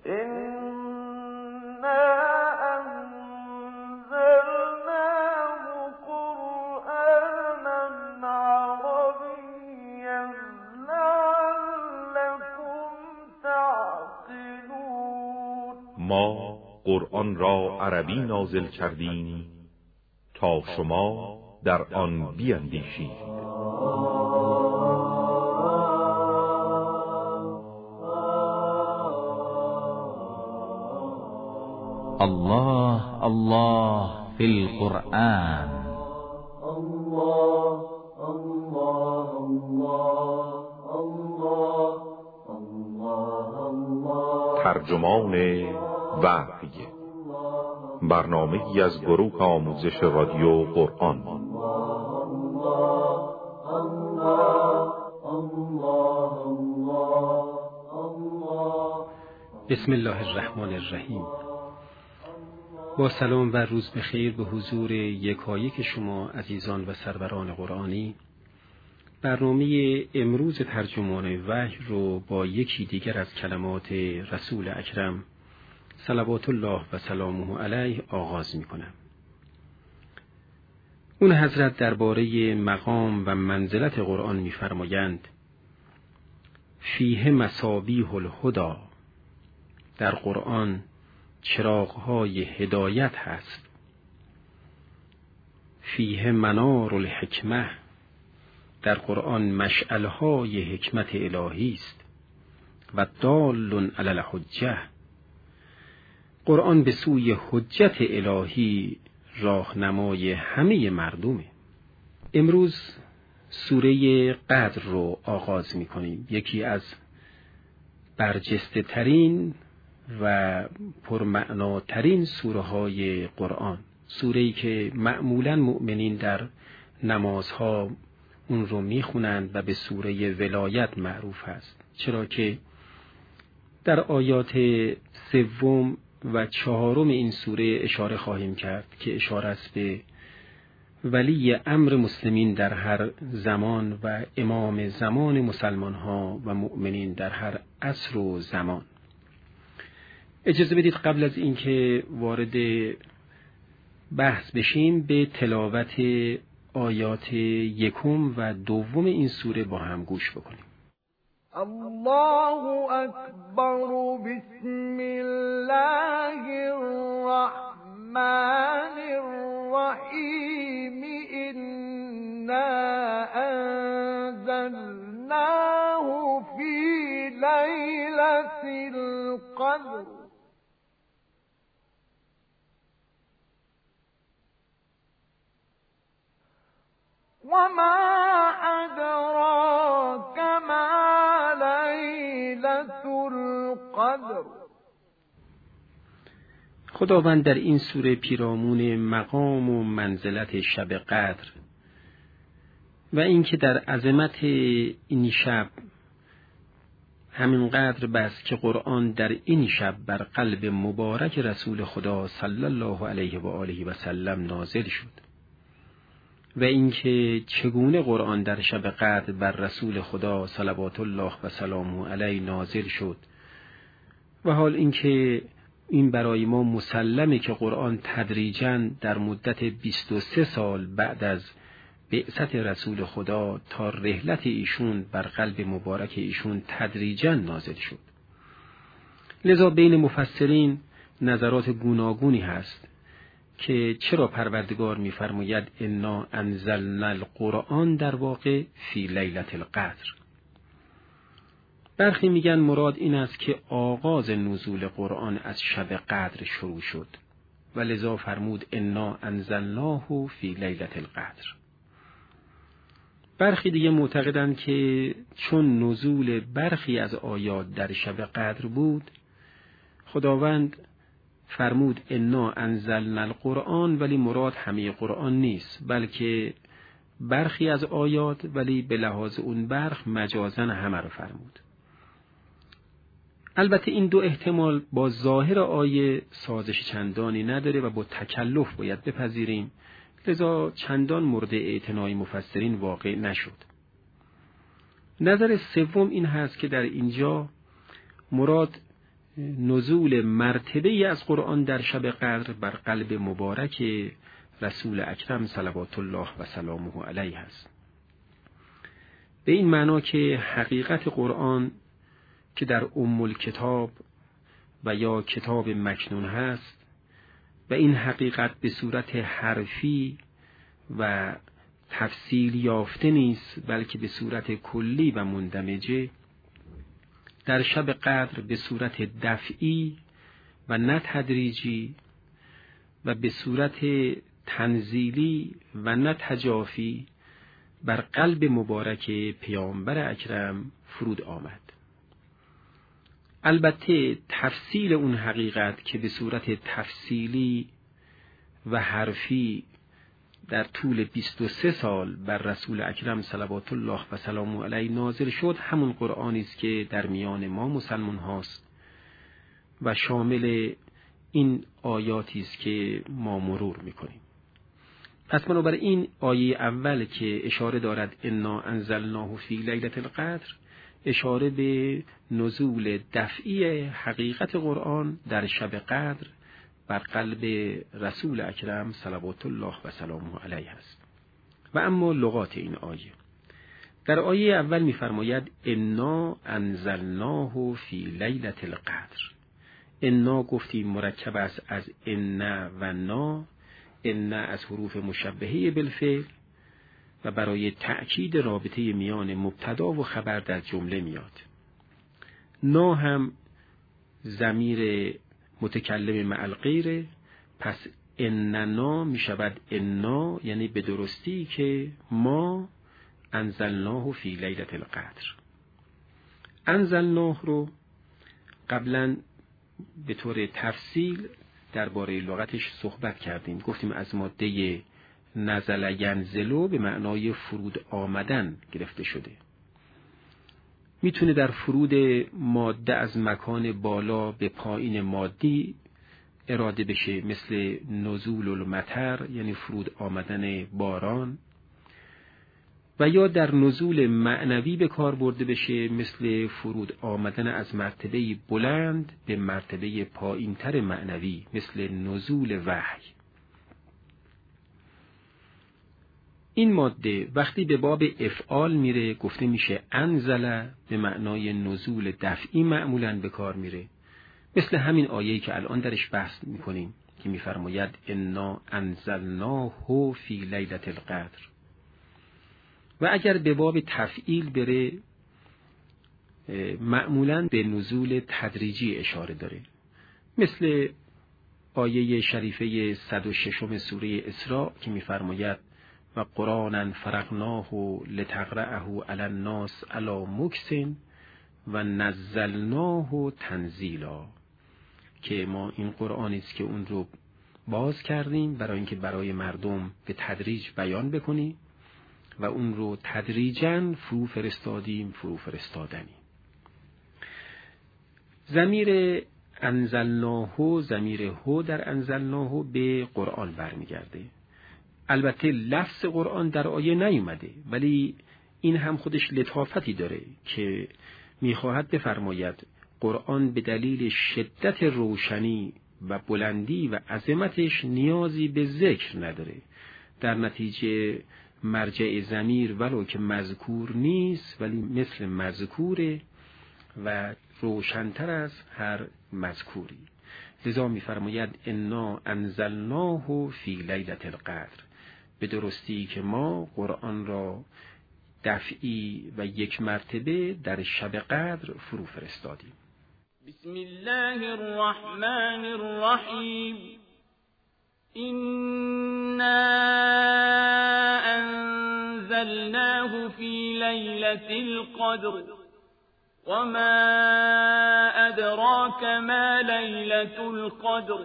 ما قرآن را عربی نازل کردیم تا شما در آن بیندیشید. الله الله فی القرآن. الله الله الله الله الله. ترجمان وحی، برنامه‌ای از گروه آموزش رادیو قرآن. بسم الله الرحمن الرحیم. با سلام و روز بخیر به حضور یکایک شما عزیزان و سروران قرآنی. برنامه امروز ترجمان وحی رو با یکی دیگر از کلمات رسول اکرم صلوات الله و سلامه علیه آغاز می کنم. اون حضرت درباره مقام و منزلت قرآن می فرمایند: فیه مصابیح الهدی، در قرآن چراغ‌های هدایت هست. فیه منار الحکمه، در قرآن مشعل‌های حکمت الهی است. و دال علی الحجه، قرآن به سوی حجت الهی راهنمای همه مردمه. امروز سوره قدر رو آغاز می‌کنیم، یکی از برجسته ترین و پرمعناترین سوره های قرآن، سوره‌ای که معمولاً مؤمنین در نمازها اون رو میخونند و به سوره ولایت معروف است، چرا که در آیات 3 و 4 این سوره اشاره خواهیم کرد که اشاره است به ولی امر مسلمین در هر زمان و امام زمان مسلمان ها و مؤمنین در هر عصر و زمان. اجازه بدید قبل از اینکه وارد بحث بشیم به تلاوت آیات 1 و 2 این سوره با هم گوش بکنیم. الله اکبر. بسم الله الرحمن الرحیم. انا انزلناه فی لیلة القدر. وما أدراك ما ليلة القدر. خداوند در این سوره پیرامون مقام و منزلت شب قدر و اینکه در عظمت این شب همین قدر بس که قرآن در این شب بر قلب مبارک رسول خدا صلی الله علیه و آله و سلم نازل شد و اینکه چگونه قرآن در شب قدر بر رسول خدا صلوات الله و سلامه علیه نازل شد و حال اینکه این برای ما مسلمه که قرآن تدریجاً در مدت 23 سال بعد از بعثت رسول خدا تا رحلت ایشون بر قلب مبارک ایشون تدریجاً نازل شد. لذا بین مفسرین نظرات گوناگونی هست که چرا پروردگار می‌فرماید انا انزلنا القرآن در واقع فی لیلة القدر. برخی میگن مراد این است که آغاز نزول قرآن از شب قدر شروع شد و لذا فرمود انا انزلناه فی لیلة القدر. برخی دیگه معتقدند که چون نزول برخی از آیات در شب قدر بود، خداوند فرمود انا انزلنا القرآن، ولی مراد همه قرآن نیست، بلکه برخی از آیات، ولی به لحاظ اون برخ مجازاً همه رو فرمود. البته این دو احتمال با ظاهر آیه سازش چندانی نداره و با تکلف باید بپذیریم، لذا چندان مورد اعتنای مفسرین واقع نشد. نظر سوم این هست که در اینجا مراد نزول مرتبه از قرآن در شب قدر بر قلب مبارک رسول اکرم صلوات الله و سلامه علیه است. به این معنا که حقیقت قرآن که در ام الکتاب و یا کتاب مکنون هست و این حقیقت به صورت حرفی و تفصیل یافته نیست، بلکه به صورت کلی و مندمجه در شب قدر به صورت دفعی و نه تدریجی و به صورت تنزیلی و نه تجافی بر قلب مبارک پیامبر اکرم فرود آمد. البته تفصیل اون حقیقت که به صورت تفصیلی و حرفی در طول 23 سال بر رسول اکرم صلوات الله و سلامه علیه نازل شد، همون قرآنی است که در میان ما مسلمان هاست و شامل این آیاتی است که ما مرور میکنیم. پس بنابراین آیه اول که اشاره دارد انا انزلناه فی لیلة القدر، اشاره به نزول دفعی حقیقت قرآن در شب قدر بر قلب رسول اکرم صلوات الله و سلامه علیه است. و اما لغات این آیه، در آیه اول می‌فرماید انا انزلناه فی لیلة القدر. انا گفتیم مرکب است از ان و نا، ان از حروف مشبهه بالفعل و برای تأکید رابطه میان مبتدا و خبر در جمله میاد. نا هم ضمیر متکلم مع الغیر، پس اننا می شود انا، یعنی به درستی که ما انزلناه فی لیلة القدر. انزلناه رو قبلا به طور تفصیل درباره لغتش صحبت کردیم. گفتیم از ماده نزل ینزلو به معنای فرود آمدن گرفته شده. میتونه در فرود ماده از مکان بالا به پایین مادی اراده بشه، مثل نزول المطر یعنی فرود آمدن باران، و یا در نزول معنوی به کار برده بشه، مثل فرود آمدن از مرتبه بلند به مرتبه پایینتر معنوی، مثل نزول وحی. این ماده وقتی به باب افعال میره گفته میشه انزل، به معنای نزول دفعی معمولاً به کار میره، مثل همین آیه‌ای که الان درش بحث میکنیم که میفرماید انا انزلناه فی لیلة القدر. و اگر به باب تفعیل بره معمولاً به نزول تدریجی اشاره داره، مثل آیه شریفه 106 سوره اسراء که میفرماید و قرآنا فرقناه لتقرأه علی الناس علی مکث و نزلناه تنزیلا، که ما این قرآنی است که اون رو باز کردیم برای اینکه برای مردم به تدریج بیان بکنیم و اون رو تدریجاً فرو فرستادنی. ضمیر انزلناه، ضمیر هو در انزلناه به قرآن برمیگرده. البته لفظ قرآن در آیه نیومده، ولی این هم خودش لطافتی داره که میخواهد بفرماید قرآن به دلیل شدت روشنی و بلندی و عظمتش نیازی به ذکر نداره، در نتیجه مرجع ضمیر ولو که مذکور نیست ولی مثل مذکوره و روشنتر از هر مذکوری. لذا میفرماید انا انزلناه فی لیلة القدر، به درستی که ما قرآن را دفعی و یک مرتبه در شب قدر فرو فرستادیم. بسم الله الرحمن الرحیم. إنا أنزلناه في ليلة القدر وما أدراك ما ليلة القدر.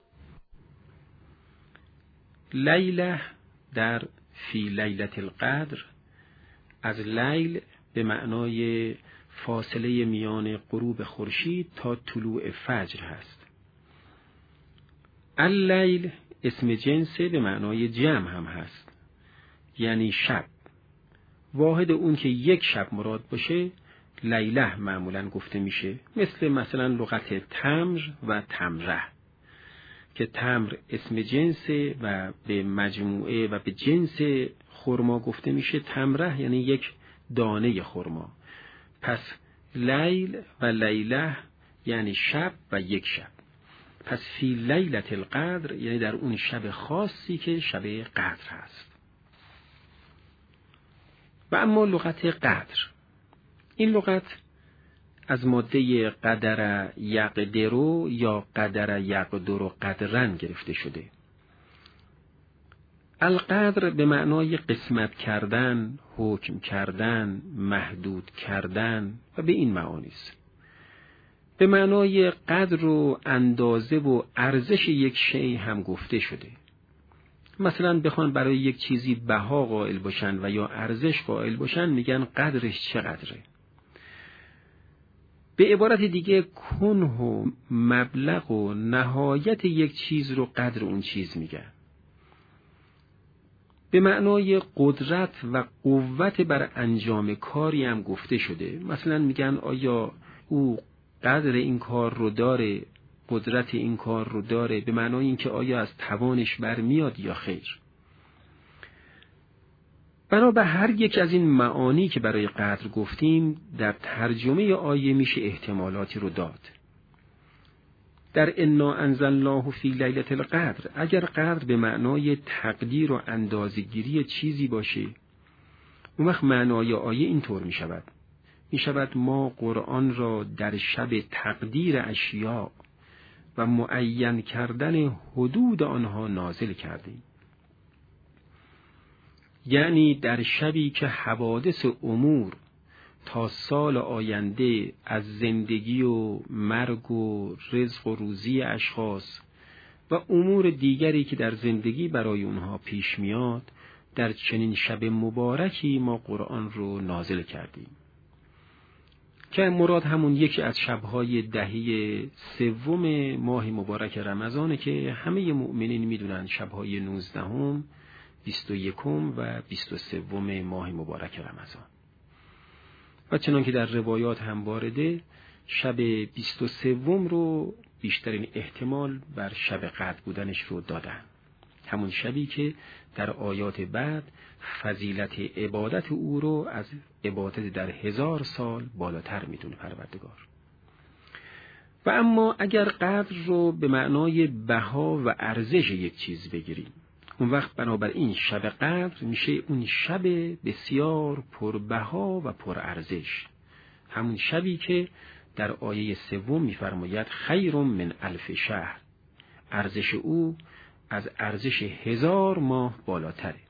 لیله در فی لیلة القدر از لیل به معنای فاصله میان غروب خورشید تا طلوع فجر هست. اللیل اسم جنسه، به معنای جمع هم هست، یعنی شب. واحد اون که یک شب مراد باشه لیله معمولا گفته میشه، مثلا لغت تمر و تمره که تمر اسم جنسه و به مجموعه و به جنس خرما گفته میشه. تمره یعنی یک دانه خرما. پس لیل و لیله یعنی شب و یک شب. پس فی لیلة القدر یعنی در اون شب خاصی که شب قدر هست. و اما لغت قدر، این لغت از ماده قدر یقدرو یا قدر یقدرو قدرن گرفته شده. القدر به معنای قسمت کردن، حکم کردن، محدود کردن و به این معانی است. به معنای قدر و اندازه و ارزش یک شیء هم گفته شده. مثلا بخوان برای یک چیزی بها قائل باشن و یا ارزش قائل باشن میگن قدرش چقدره. به عبارت دیگه کنه و مبلغ و نهایت یک چیز رو قدر اون چیز میگن. به معنای قدرت و قوت بر انجام کاری هم گفته شده. مثلا میگن آیا او قدر این کار رو داره، قدرت این کار رو داره، به معنای اینکه آیا از توانش برمیاد یا خیر. بنابر هر یک از این معانی که برای قدر گفتیم در ترجمه آیه میشه احتمالاتی رو داد. در انا انزلناه فی لیلة القدر، اگر قدر به معنای تقدیر و اندازه‌گیری چیزی باشه، اون وقت معنای آیه اینطور می شود ما قرآن را در شب تقدیر اشیاء و معین کردن حدود آنها نازل کردیم. یعنی در شبی که حوادث امور تا سال آینده از زندگی و مرگ و رزق و روزی اشخاص و امور دیگری که در زندگی برای اونها پیش میاد، در چنین شب مبارکی ما قرآن رو نازل کردیم. که مراد همون یکی از شبهای دهه سوم ماه مبارک رمضانه که همه مؤمنین میدونن شبهای 19ام، 21م و 23م ماه مبارک رمضان. و چنان که در روایات هم وارده، شب 23م رو بیشترین احتمال بر شب قدر بودنش رو دادن. همون شبی که در آیات بعد فضیلت عبادت او رو از عبادت در 1000 سال بالاتر میدونه پروردگار. و اما اگر قدر رو به معنای بها و ارزش یک چیز بگیریم، اون وقت بنابراین شب قدر میشه اون شب بسیار پربها و پرارزش، همون شبی که در آیه 3 میفرماید خیر من 1000 شهر، ارزش او از ارزش 1000 ماه بالاتره.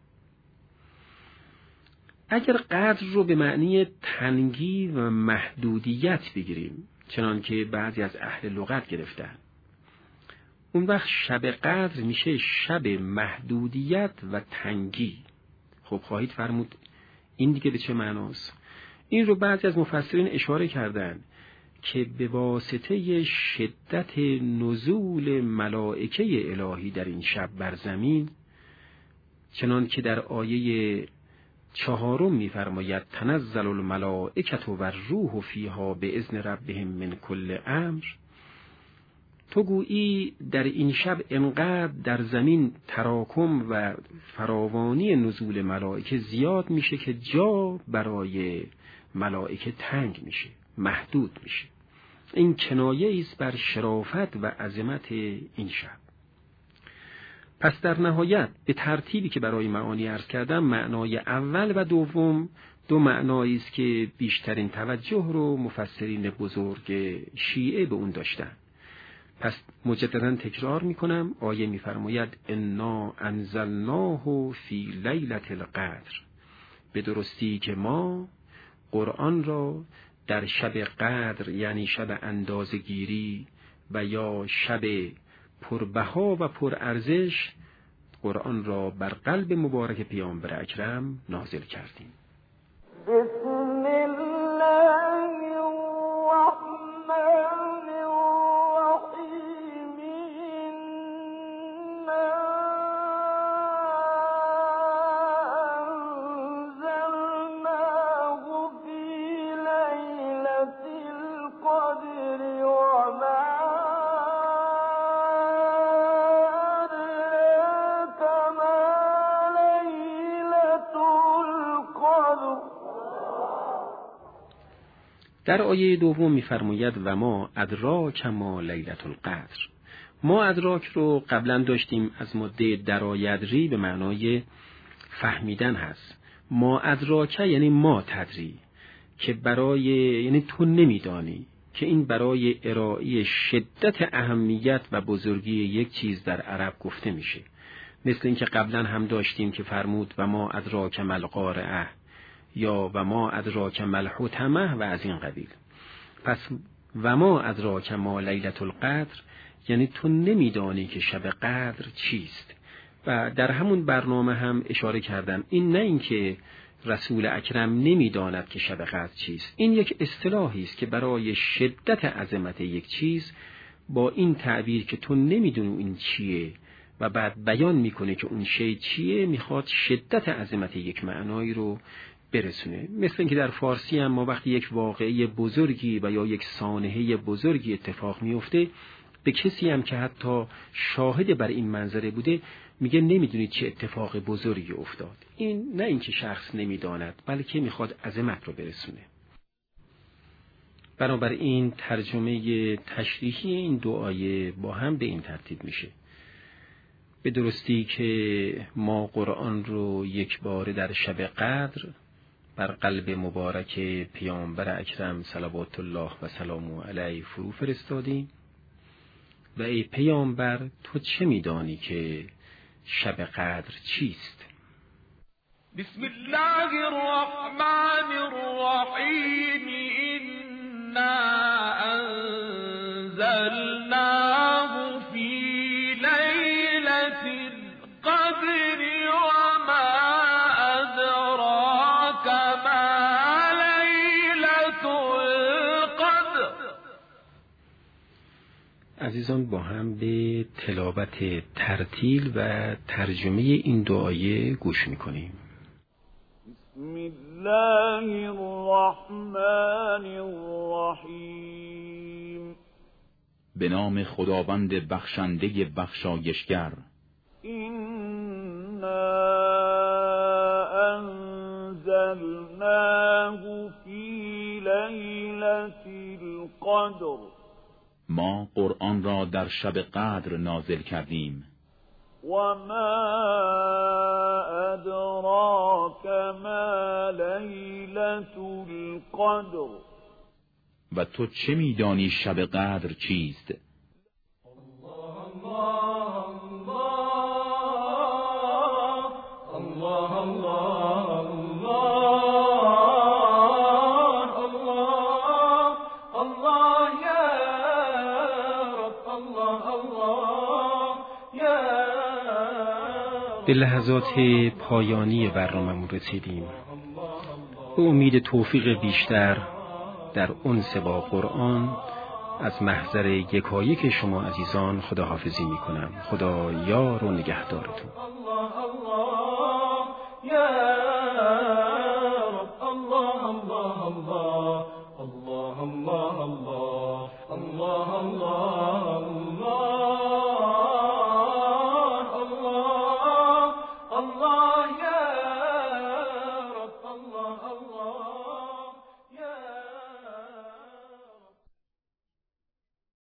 اگر قدر رو به معنی تنگی و محدودیت بگیریم، چنان که بعضی از اهل لغت گرفتن، اون وقت شب قدر میشه شب محدودیت و تنگی. خب خواهید فرمود این دیگه به چه معناست؟ این رو بعضی از مفسرین اشاره کردن که به واسطه شدت نزول ملائکه الهی در این شب بر زمین، چنان که در آیه 4 میفرماید تنزل الملائکة و الروح فیها باذن ربهم من کل امر، تو گویی در این شب انقدر در زمین تراکم و فراوانی نزول ملائکه زیاد میشه که جا برای ملائکه تنگ میشه، محدود میشه. این کنایه است بر شرافت و عظمت این شب. پس در نهایت به ترتیبی که برای معانی عرض کردم، معنای اول و دوم دو معنایی است که بیشترین توجه رو مفسرین بزرگ شیعه به اون داشتن. پس مجددا تکرار میکنم، آیه میفرماید انا انزلناه فی لیلة القدر، به درستی که ما قرآن را در شب قدر یعنی شب اندازه‌گیری و یا شب پربها و پرارزش قرآن را بر قلب مبارک پیامبر اکرم نازل کردیم. بسم الله الرحمن الرحیم إنا أنزلناه في ليلة در آیه دوم می‌فرماید و ما ادراک ما لیلة القدر. ما ادراک رو قبلا داشتیم از ماده درایدری به معنای فهمیدن هست. ما ادراک یعنی ما تدری، که برای یعنی تو نمیدانی، که این برای ارائه شدت اهمیت و بزرگی یک چیز در عرب گفته میشه. مثل اینکه قبلا هم داشتیم که فرمود و ما ادراک ما القارعه یا و ما ادراک ما الحطمه و از این قبیل. پس و ما ادراک ما لیلة القدر یعنی تو نمیدانی که شب قدر چیست. و در همون برنامه هم اشاره کردم این نه اینکه رسول اکرم نمیداند که شب قدر چیست، این یک اصطلاحی است که برای شدت عظمت یک چیز با این تعبیر که تو نمیدونی این چیه و بعد بیان میکنه که اون شی چیه، میخواد شدت عظمت یک معنایی رو برسونه. مثل اینکه در فارسی هم ما وقتی یک واقعه بزرگی و یا یک سانحه بزرگی اتفاق میفته، به کسی هم که حتی شاهد بر این منظره بوده میگه نمیدونید چه اتفاق بزرگی افتاد. این نه اینکه شخص نمیداند، بلکه میخواد عظمت رو برسونه. بنابراین ترجمه تشریحی این دو آیه با هم به این ترتیب میشه: به درستی که ما قرآن رو یک بار در شب قدر بر قلب مبارک پیامبر اکرم صلوات الله و سلام علیه فرو فرستادیم و ای پیامبر تو چه میدانی که شب قدر چیست؟ بسم الله الرحمن الرحیم انا انزلناه فی لیلة القدر وما ادراک ما لیلة القدر. عزیزان با هم به تلاوت ترتیل و ترجمه این دو آیه گوش میکنیم. بسم الله الرحمن الرحیم. به نام خداوند بخشنده بخشایشگر. انا انزلناه فی لیلة القدر. ما قرآن را در شب قدر نازل کردیم. وما ادراک ما لیلة القدر. و تو چه میدانی شب قدر چیست؟ به لحظات پایانی برنامه‌مون رسیدیم. به امید توفیق بیشتر در انس با قرآن از محضر یکایک شما عزیزان خداحافظی میکنم. خدا یار و نگهدارتون. الله